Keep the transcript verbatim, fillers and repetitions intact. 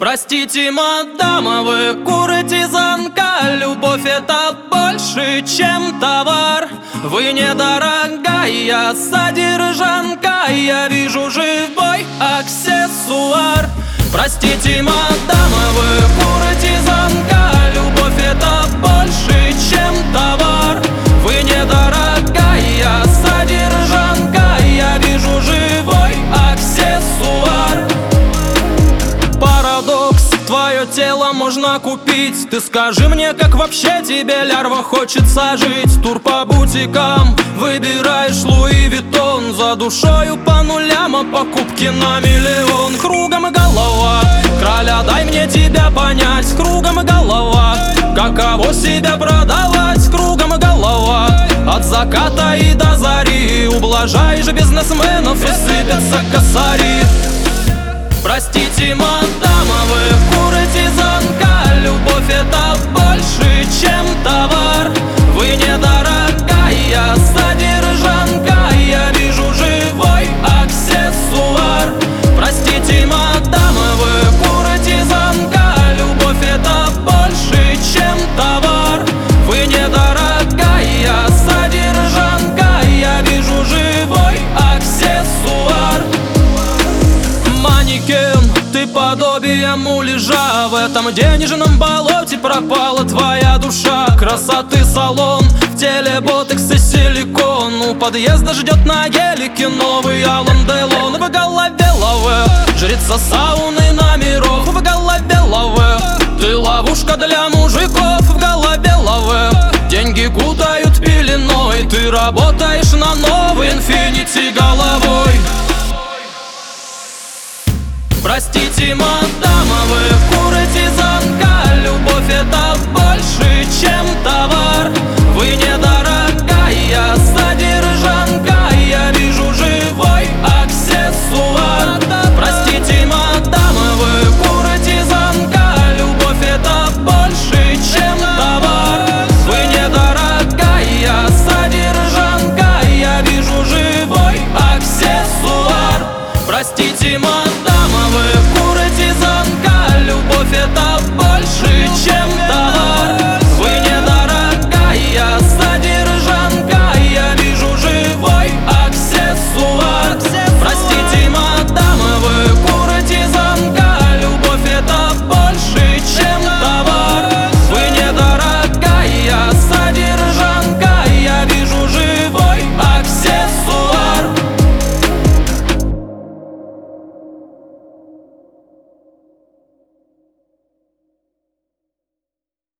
Простите, мадама, вы куртизанка. Любовь — это больше, чем товар. Вы недорогая содержанка. Я вижу живой аксессуар. Простите, мадама, вы куртизанка. Любовь — это больше, чем товар. Вы недорогая содержанка. Я вижу живой аксессуар. Парадокс, твое тело можно купить. Ты скажи мне, как вообще тебе, лярва, хочется жить? Тур по бутикам, выбираешь Луи Виттон. За душою по нулям, а покупки на миллион. Кругом и голова, краля, дай мне тебя понять. Кругом и голова, каково себя продавать? Кругом и голова, от заката и до зари. Ублажаешь бизнесменов и сыпятся косари. Простите, мадама, вы куртизанка. Любовь — это больше, чем товар. Вы недорогая содержанка. Я вижу живой аксессуар. Простите, мадама, вы куртизанка. Любовь — это больше, чем товар. Вы недорогая содержанка. Я вижу живой аксессуар. Манекен, ты подобие муляжа. В этом денежном болоте пропала твоя душа. Красоты салон, в теле ботекс и силикон. У подъезда ждет на гелике новый Алан Делон. В голове лавэ, жрица сауны номеров. В голове лавэ, ты ловушка для мужиков. В голове лавэ, деньги кутают пеленой. Ты работаешь на новый инфинити головой. Простите, мадама,